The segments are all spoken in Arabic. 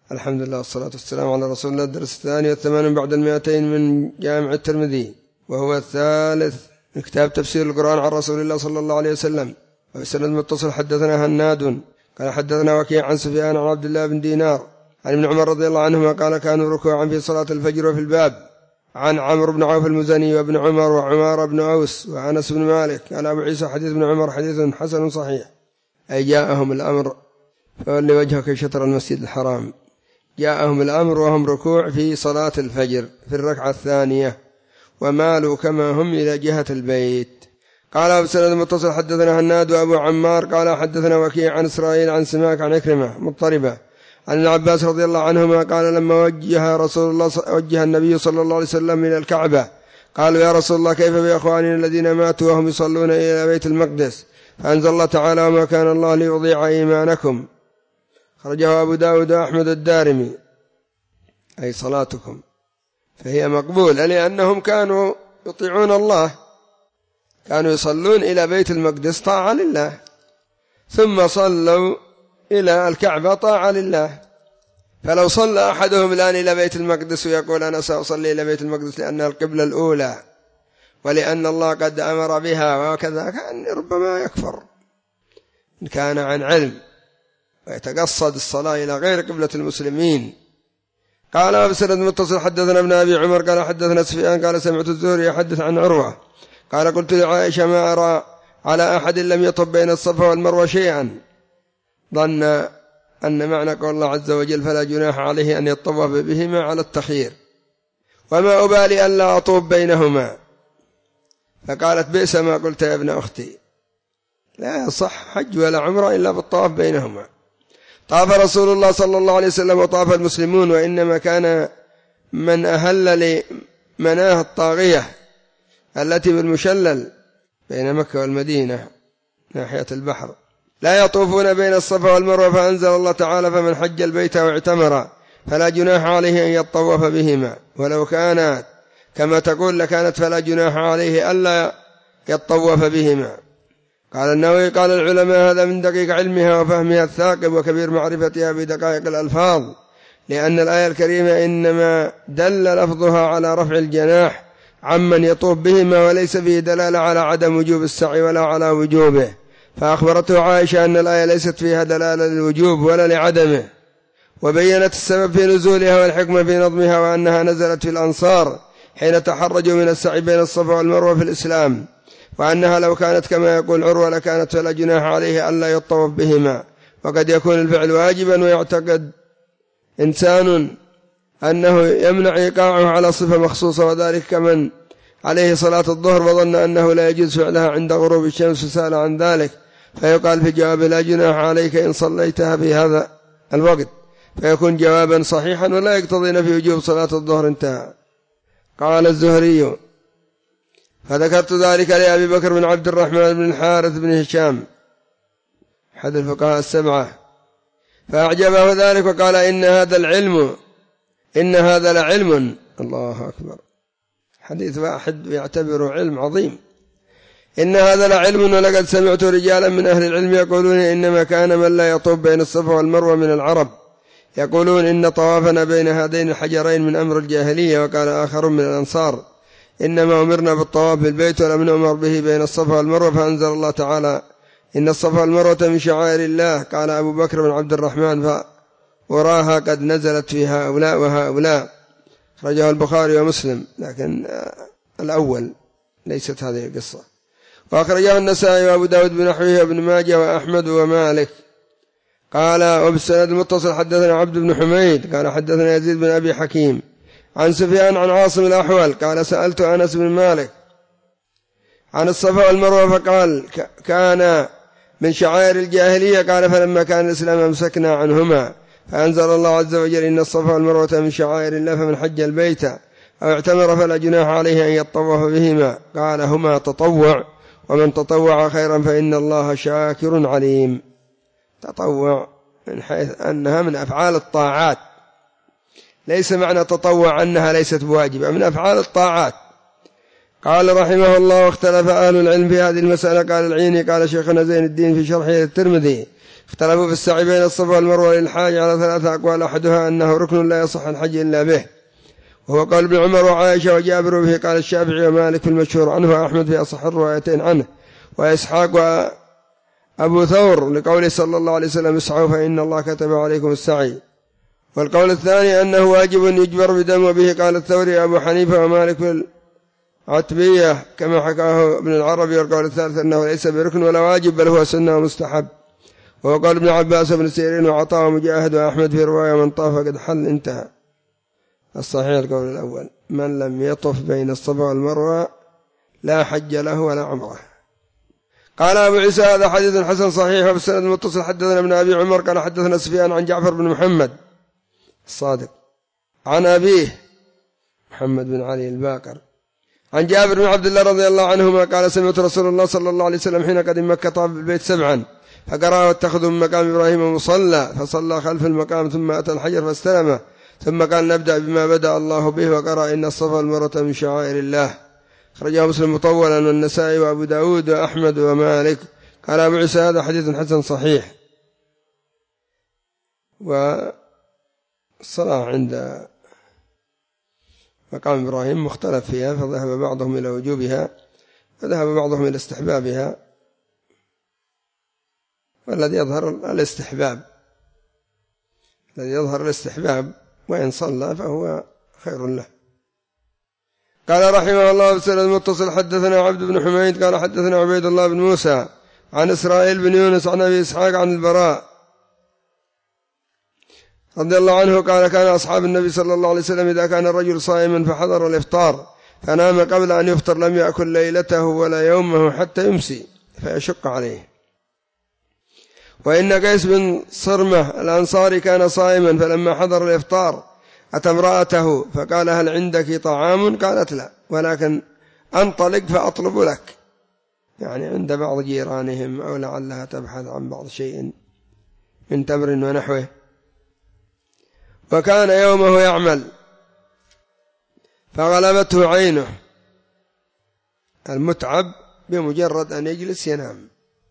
الحمد لله والصلاة والسلام على رسول الله. الدرس 82 بعد 200 من جامع الترمذي، وهو الثالث من كتاب تفسير القرآن عن رسول الله صلى الله عليه وسلم. وبسند متصل حدثنا هناد قال حدثنا وكيع عن سفيان عن عبد الله بن دينار عن ابن عمر رضي الله عنهما قال كانوا ركوعا في صلاة الفجر. وفي الباب عن عمرو بن عوف المزني وابن عمر وعمار بن أوس وأنس بن مالك قال أبو عيسى حديث ابن عمر حديث حسن صحيح. أي جاءهم الأمر فولي وجهك شطر المسجد الحرام. جاءهم الأمر وهم ركوع في صلاة الفجر في الركعة الثانية، ومالوا كما هم إلى جهة البيت. قال أبو سند متصل حدثنا هناد وأبو عمار قال حدثنا وكيع عن إسرائيل عن سماك عن عكرمة مضطربة عن العباس رضي الله عنهما قال لما وجه النبي صلى الله عليه وسلم إلى الكعبة قالوا يا رسول الله كيف بأخواننا الذين ماتوا وهم يصلون إلى بيت المقدس؟ فأنزل الله تعالى وما كان الله ليضيع إيمانكم. خرجه أبو داود وأحمد الدارمي. أي صلاتكم فهي مقبولة لأنهم كانوا يطيعون الله، كانوا يصلون إلى بيت المقدس طاعة لله، ثم صلوا إلى الكعبة طاعة لله. فلو صلى أحدهم الآن إلى بيت المقدس ويقول أنا سأصلي إلى بيت المقدس لأنها القبلة الأولى ولأن الله قد أمر بها وكذا، كان ربما يكفر إن كان عن علم ويتقصد الصلاة إلى غير قبلة المسلمين. قال بسند متصل حدثنا ابن أبي عمر قال حدثنا سفيان قال سمعت الزهري يحدث عن عروة قال قلت لعائشة ما أرى على أحد لم يطب بين الصفا والمروة شيئا، ظن أن معنى قول الله عز وجل فلا جناح عليه أن يطوف بهما على التخيير، وما أبالي ألا أطوف بينهما. فقالت بئس ما قلت يا ابن أختي، لا يصح حج ولا عمره إلا بالطواف بينهما. طاف رسول الله صلى الله عليه وسلم وطاف المسلمون، وإنما كان من أهل لمناه الطاغية التي بالمشلل بين مكة والمدينة ناحية البحر لا يطوفون بين الصفا والمروة. فأنزل الله تعالى فمن حج البيت واعتمر فلا جناح عليه أن يطوف بهما، ولو كانت كما تقول لكانت فلا جناح عليه ألا يطوف بهما. قال النووي قال العلماء هذا من دقيق علمها وفهمها الثاقب وكبير معرفتها بدقائق الألفاظ، لأن الآية الكريمة إنما دل لفظها على رفع الجناح عمن يطوف بهما، وليس فيه دلالة على عدم وجوب السعي ولا على وجوبه. فأخبرته عائشة أن الآية ليست فيها دلالة للوجوب ولا لعدمه، وبينت السبب في نزولها والحكمة في نظمها، وأنها نزلت في الأنصار حين تحرجوا من السعي بين الصفا والمروة في الإسلام، وأنها لو كانت كما يقول عروة لكانت فلا جناح عليه ألا يطوف بهما. وقد يكون الفعل واجبا ويعتقد إنسان أنه يمنع إيقاعه على صفة مخصوصة، وذلك كمن عليه صلاة الظهر وظن أنه لا يجوز فعلها عند غروب الشمس وسأل عن ذلك، فيقال في جواب لا جناح عليك إن صليتها في هذا الوقت، فيكون جوابا صحيحا ولا يقتضي نفي وجوب صلاة الظهر. انتهى. قال الزهري فذكرت ذلك لأبي بكر بن عبد الرحمن بن الحارث بن هشام أحد الفقهاء السبعة، فأعجبه ذلك وقال إن هذا لعلم. الله أكبر، حديث واحد يعتبره علم عظيم. إن هذا لعلم، ولقد سمعت رجالا من أهل العلم يقولون إنما كان من لا يطوف بين الصفا والمروة من العرب يقولون إن طوافنا بين هذين الحجرين من أمر الجاهلية. وقال آخر من الأنصار إنما أمرنا بالطواف بالبيت ولم نؤمر به بين الصفا والمروة. فأنزل الله تعالى إن الصفا والمروة من شعائر الله. قال أبو بكر بن عبد الرحمن وراها قد نزلت في هؤلاء وهؤلاء. خرجه البخاري ومسلم، لكن الأول ليست هذه القصة. وأخرجه النسائي وأبو داود بنحوه وابن ماجه وأحمد ومالك. قال وبالسند المتصل حدثنا عبد بن حميد قال حدثنا يزيد بن أبي حكيم عن سفيان عن عاصم الأحول قال سألت أنس بن مالك عن الصفا والمروة فقال كان من شعائر الجاهلية. قال فلما كان الإسلام أمسكنا عنهما، فأنزل الله عز وجل إن الصفا والمروة من شعائر الله فمن حج البيت أو اعتمر فلا جناح عليه أن يطوف بهما. قال هما تطوع، ومن تطوع خيرا فإن الله شاكر عليم. تطوع من حيث أنها من أفعال الطاعات، ليس معنى تطوع أنها ليست بواجبة، من أفعال الطاعات. قال رحمه الله واختلف أهل العلم في هذه المسألة. قال العيني قال شيخنا زين الدين في شرحه الترمذي اختلفوا في السعي بين الصفا والمروة للحاج على 3 أقوال، أحدها أنه ركن لا يصح الحج إلا به، وهو قول ابن عمر وعائشة وجابر به. قال الشافعي ومالك في المشهور عنه وأحمد في أصح الروايتين عنه، وإسحاق وأبو ثور لقوله صلى الله عليه وسلم اسعوا فإن الله كتب عليكم السعي. والقول الثاني أنه واجب يجبر بدم، وبه قال الثوري أبو حنيفة ومالك في العتبية كما حكاه ابن العربي. والقول الثالث أنه ليس بركن ولا واجب بل هو سنة ومستحب، وهو قال ابن عباس وابن سيرين وعطاء ومجاهد وأحمد في رواية من طاف قد حل انتهى. الصحيح القول الأول، من لم يطف بين الصفا والمروة لا حج له ولا عمره. قال أبو عيسى هذا حديث حسن صحيح. وفي السند المتصل حدثنا ابن أبي عمر قال حدثنا سفيان عن جعفر بن محمد الصادق عن أبيه محمد بن علي الباقر عن جابر بن عبد الله رضي الله عنهما قال سمعت رسول الله صلى الله عليه وسلم حين قدم مكة طاف بالبيت 7 فقرأ واتخذوا من مقام إبراهيم مصلى، فصلى خلف المقام ثم أتى الحجر فاستلمه، ثم قال نبدأ بما بدأ الله به، وقرأ إن الصفا والمروة من شعائر الله. خرجه مسلم مطولا والنسائي وأبو داود وأحمد ومالك. قال أبو عيسى هذا حديث حسن صحيح. والصلاة عند مقام إبراهيم مختلف فيها، فذهب بعضهم إلى وجوبها وذهب بعضهم إلى استحبابها، والذي يظهر الاستحباب، الذي يظهر الاستحباب، وإن صلى فهو خير له. قال رحمه الله في السند المتصل حدثنا عبد بن حميد قال حدثنا عبيد الله بن موسى عن إسرائيل بن يونس عن أبي إسحاق عن البراء رضي الله عنه قال كان أصحاب النبي صلى الله عليه وسلم إذا كان الرجل صائما فحضر الإفطار فنام قبل أن يفطر لم يأكل ليلته ولا يومه حتى يمسي فيشق عليه. وإن قيس بن صرمة الأنصاري كان صائما فلما حضر الإفطار أتى امرأته فقال هل عندك طعام؟ قالت لا، ولكن أنطلق فأطلب لك، يعني عند بعض جيرانهم أو لعلها تبحث عن بعض شيء من تمر ونحوه. وكان يومه يعمل فغلبته عينه، المتعب بمجرد أن يجلس ينام،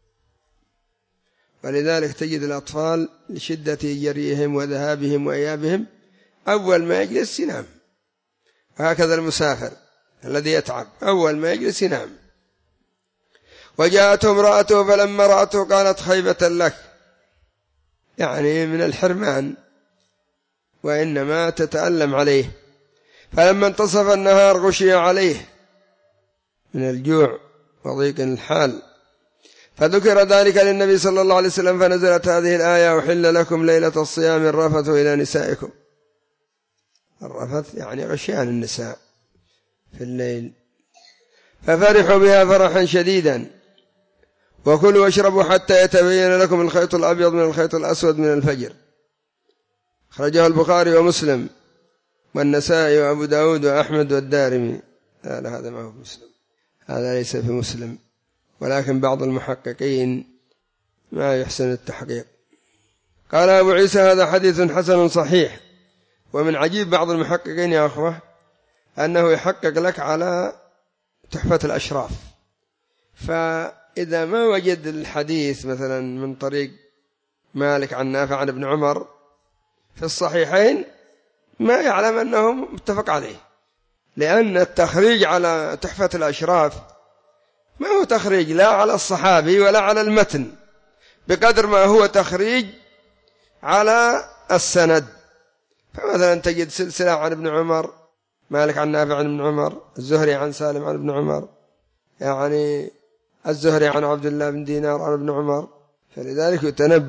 ولذلك تجد الأطفال لشدة جريهم وذهابهم وإيابهم أول ما يجلس ينام، وهكذا المسافر الذي يتعب أول ما يجلس ينام. وجاءته امرأته فلما رأته قالت خيبة لك، يعني من الحرمان، وإنما تتألم عليه. فلما انتصف النهار غشي عليه من الجوع وضيق الحال، فذكر ذلك للنبي صلى الله عليه وسلم فنزلت هذه الآية أحل لكم ليلة الصيام الرفث إلى نسائكم. الرفث يعني غشيان النساء في الليل، ففرحوا بها فرحا شديدا. وكلوا واشربوا حتى يتبين لكم الخيط الأبيض من الخيط الأسود من الفجر. خرجه البخاري ومسلم والنسائي وأبو داود وأحمد والدارمي. هذا ما هو مسلم، هذا ليس في مسلم، ولكن بعض المحققين ما يحسن التحقيق. قال أبو عيسى هذا حديث حسن صحيح. ومن عجيب بعض المحققين يا أخوة أنه يحقق لك على تحفة الأشراف، فإذا ما وجد الحديث مثلا من طريق مالك عن نافع عن ابن عمر في الصحيحين ما يعلم أنه متفق عليه، لأن التخريج على تحفة الأشراف ما هو تخريج لا على الصحابي ولا على المتن بقدر ما هو تخريج على السند. فمثلا تجد سلسلة عن ابن عمر، مالك عن نافع عن ابن عمر، الزهري عن سالم عن ابن عمر، يعني الزهري عن عبد الله بن دينار عن ابن عمر. فلذلك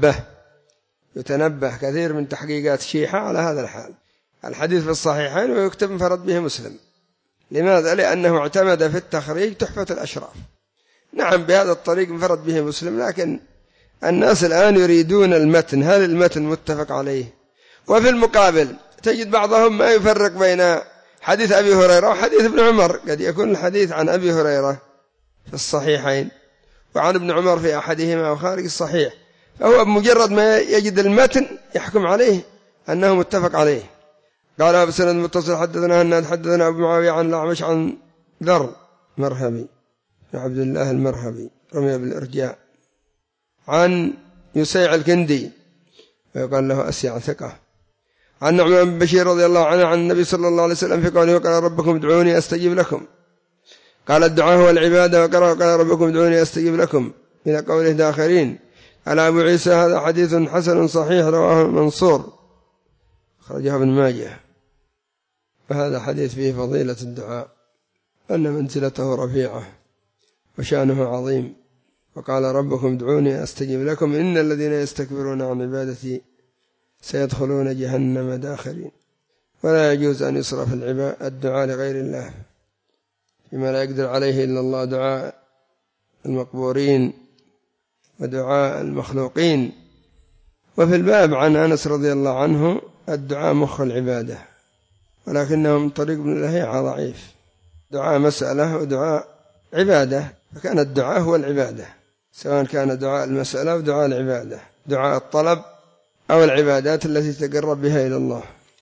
يتنبه كثير من تحقيقات الشيحة على هذا الحال. الحديث في الصحيحين ويكتب انفرد به مسلم. لماذا؟ لأنه اعتمد في التخريج تحفة الأشراف. نعم بهذا الطريق انفرد به مسلم، لكن الناس الآن يريدون المتن، هل المتن متفق عليه؟ وفي المقابل تجد بعضهم ما يفرق بين حديث أبي هريرة وحديث ابن عمر. قد يكون الحديث عن أبي هريرة في الصحيحين وعن ابن عمر في أحدهما وخارج الصحيح، فهو بمجرد ما يجد المتن يحكم عليه أنه متفق عليه. قال أبو سند المتصل حدثنا هناد حدثنا أبو معاوية عن الأعمش عن ذر مرهبي عبد الله المرهبي رمي بالإرجاء عن يسيع الكندي ويقال له أسيع ثقة. عن نعمان بن بشير رضي الله عنه عن النبي صلى الله عليه وسلم في قوله وقال ربكم ادعوني أستجب لكم، قال الدعاء هو العبادة، وقال ربكم ادعوني أستجب لكم إلى قوله داخرين. قال أبو عيسى هذا حديث حسن صحيح رواه منصور خرجه ابن ماجه. فهذا حديث فيه فضيلة الدعاء أن منزلته رفيعة وشأنه عظيم. وقال ربكم ادعوني أستجب لكم إن الذين يستكبرون عن عبادتي سيدخلون جهنم داخرين. ولا يجوز أن يصرف الدعاء لغير الله فيما لا يقدر عليه إلا الله، دعاء المقبورين ودعاء المخلوقين. وفي الباب عن أنس رضي الله عنه الدعاء مخ العبادة، ولكنه من طريق ابن لهيعة ضعيف، دعاء مسألة ودعاء عبادة، فكان الدعاء هو العبادة سواء كان دعاء المسألة أو دعاء العبادة، دعاء الطلب أو العبادات التي تقرب بها إلى الله.